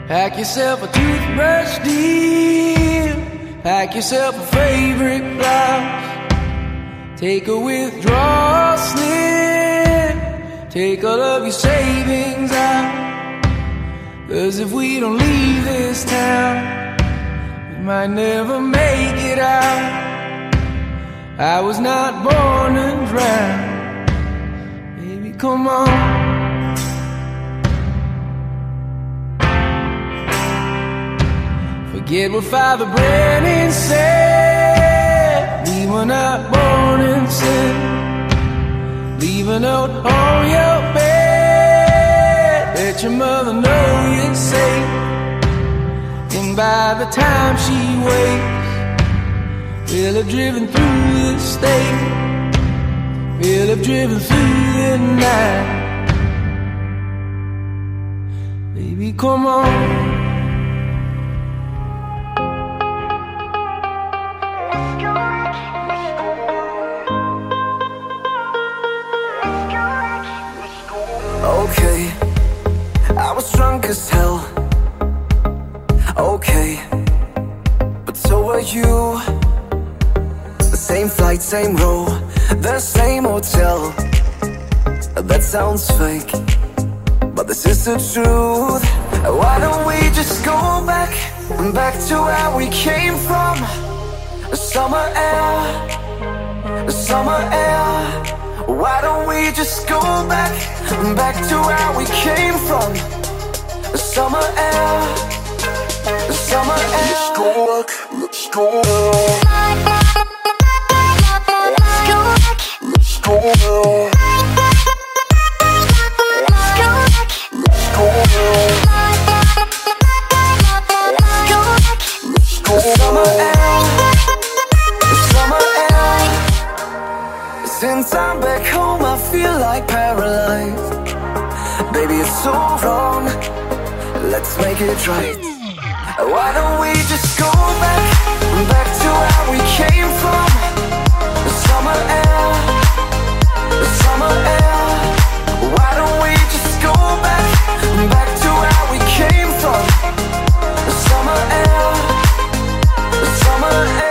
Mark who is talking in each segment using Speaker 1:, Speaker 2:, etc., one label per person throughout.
Speaker 1: Pack yourself a toothbrush, dear. Pack yourself a favorite blouse. Take a withdrawal slip. Take all of your savings out. 'Cause if we don't leave this town, we might never make it out. I was not born to drown. Baby, come on. Forget what Father Brennan said. We were not born in sin. Leave a note on your bed. Let your mother know you're safe. And by the time she wakes, we'll have driven through the state. We'll have driven through the night. Baby, come on.
Speaker 2: Okay, I was drunk as hell. Okay, but so were you. The same flight, same row, the same hotel. That sounds fake, but this is the truth. Why don't we just go back to where we came from? The summer air, the summer air. Why don't we just go back to where we came from? The summer air, the summer air. Let's go back, let's go back. Let's go back, let's go back. Let's go back, let's go back. Let's go back, let's go back. The summer air, the summer air. Since I'm back home, I feel like paralyzed. Baby, it's so wrong. Let's make it right. Why don't we just go back to where we came from? The summer air, the summer air. Why don't we just go back to where we came from? The summer air, the summer air.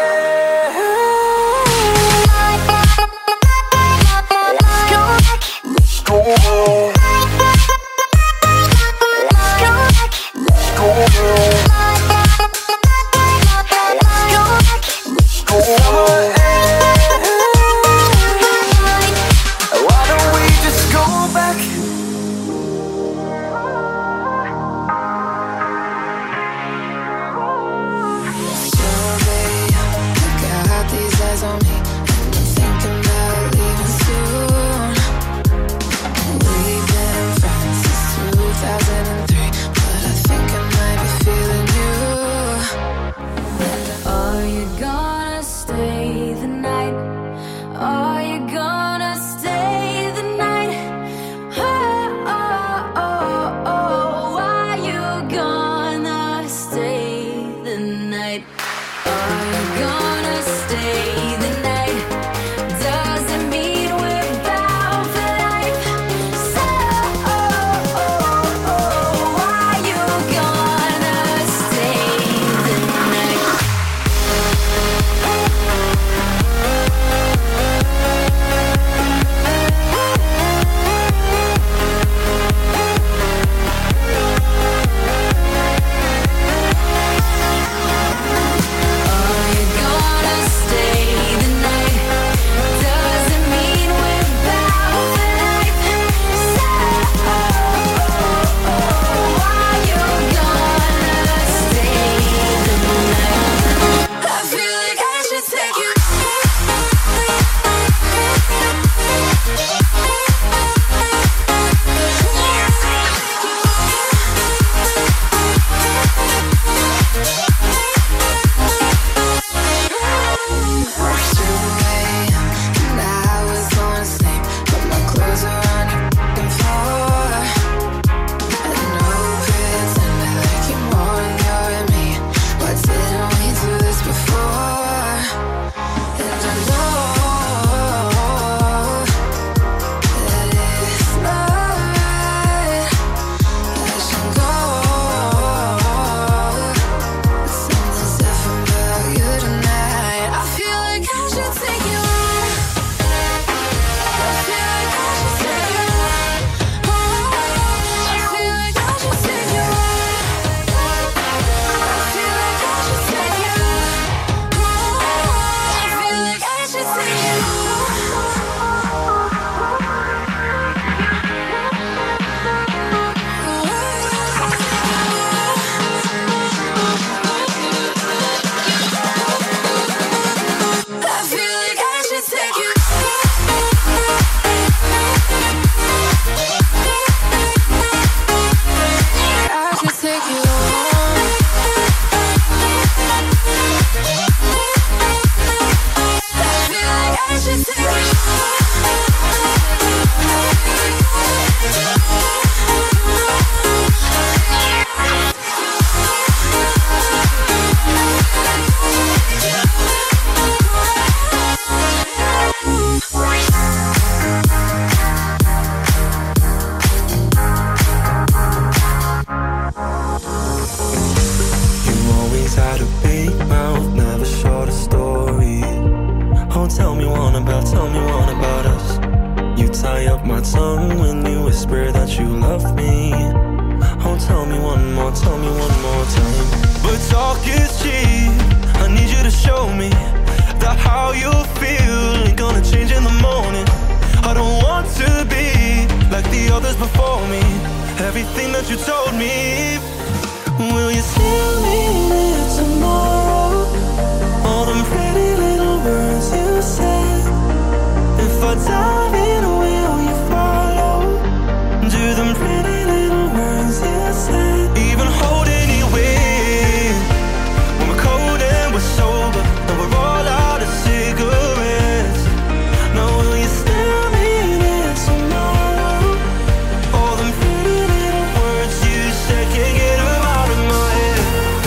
Speaker 3: up my tongue when you whisper that you love me. Oh, tell me one more time. But talk is cheap, I need you to show me that how you feel ain't gonna change in the morning. I don't want to be like the others before me. Everything that you told me, will you still mean it tomorrow? All them pretty little words you said. If I dive in, will you follow? Do them pretty little words you said. Even holding you in when we're cold and we're sober, and we're all out of cigarettes. Now will you still mean it tomorrow? All them pretty little words you said, can't get them out of my head.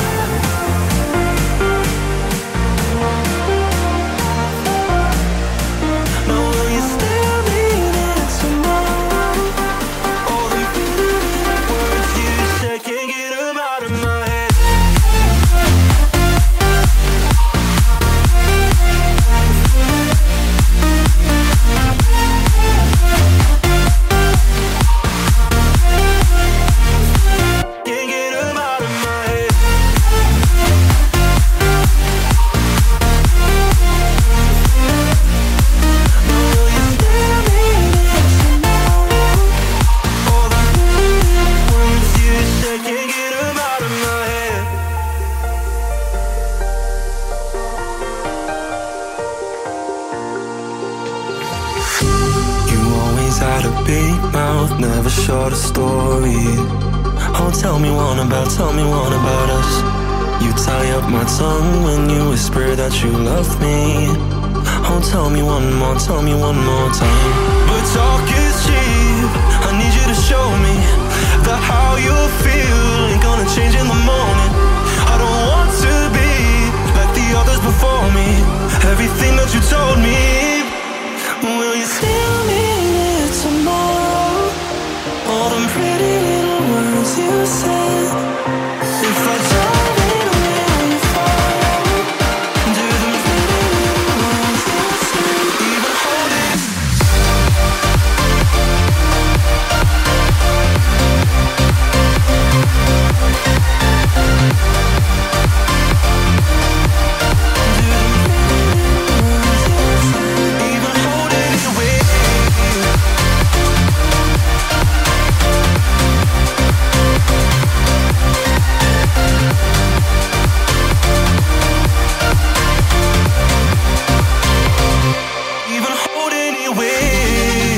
Speaker 3: Now will you still mean it tomorrow? All them pretty little words you said, can't get them out of my head. Can't get them out of my head. Will you still mean it tomorrow? All the pretty words you said, can't get them out of my head. You always had a big mouth, never short a story. Oh, tell me one about us. You tie up my tongue when you whisper that you love me. Oh, tell me one more time. But talk is cheap, I need you to show me that how you feel ain't gonna change in the morning. I don't want to be like the others before me. Everything that you told me, will you still mean it tomorrow? All them pretty little words you said. If I dive in, will you follow? Do them pretty little words you said. Even holding. Do them pretty little words you said. Even holding you with. Even holding you with.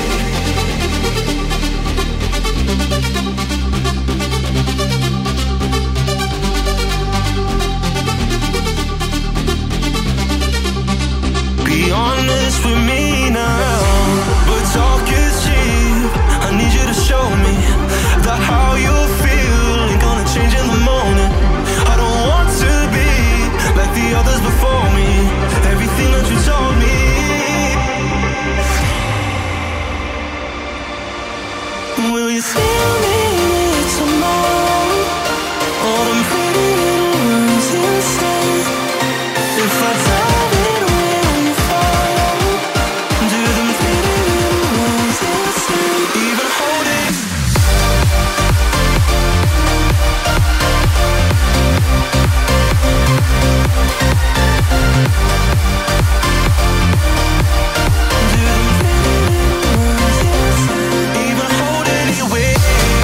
Speaker 3: Be honest with me now. But talk is cheap, I need you to show me that how you feel ain't gonna change in the morning. I don't want to be like the others before me. Everything that you told me, will you still mean it tomorrow? All them pretty little words you said. If I dive in, will you follow? Do them pretty little words you said. Even holding. Do them pretty little words you said. Even holding you with.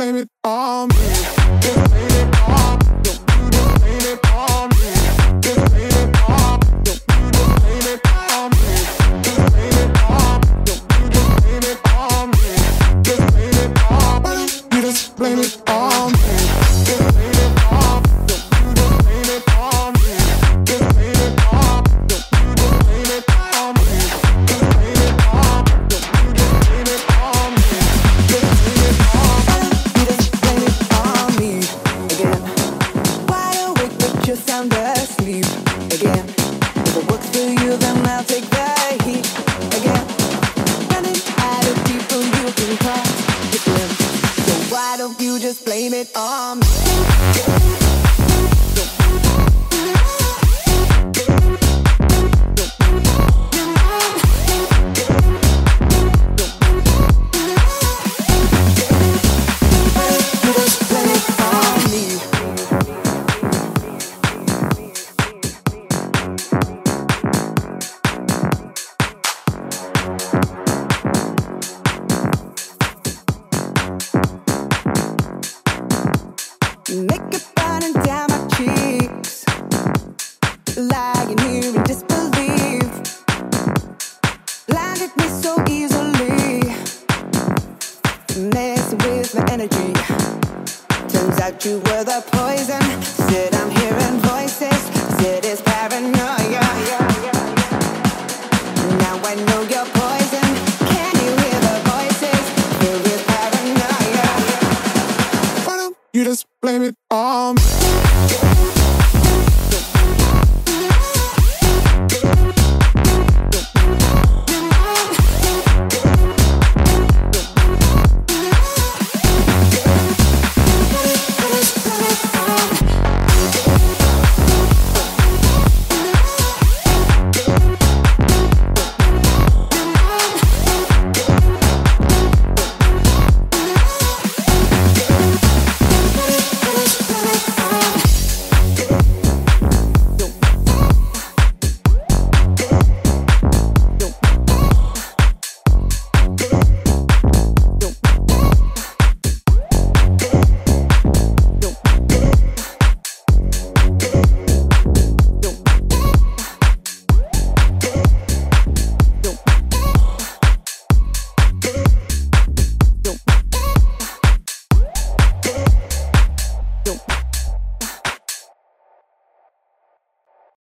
Speaker 4: blame it on me. Just blame it on. Don't you just blame it on me. Just blame it on. Don't you just blame it on me. Just blame it on. Don't you just blame it on me. Just blame it on. Why don't you just blame it on me? Just blame it on. Don't you just blame it on me. Just blame it on. Don't you just blame it on me. Just blame it on. Don't you just blame it on me. Just blame it on. Why don't you just blame it on me again? Wide awake but you're sound asleep again. If it works for you, then I'll take the heat again. Running out of people you can call your friends. So why don't you just blame it on me? Makeup running down my cheeks, lying here in disbelief. Blinded me so easily, messing with my energy. Turns out you were the poison. Said I'm hearing voices, said it's paranoia. Now I know you're poison. Can you hear the voices? Filled with paranoia. Why don't you just blame it on me?